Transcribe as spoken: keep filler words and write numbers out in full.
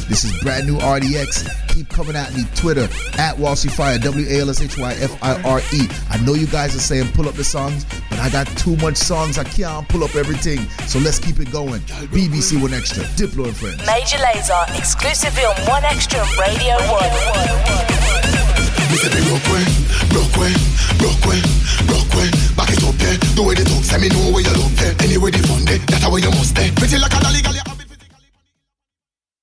This is brand new R D X. Keep coming at me. Twitter at Walshy Fire, W A L S H Y F I R E. I know you guys are saying pull up the songs, but I got too much songs. I can't pull up everything. So let's keep it going. B B C One Extra, Diplo and Friends. Major Lazer, exclusively on One Extra Radio One. Broke when, broke when, broke when, broke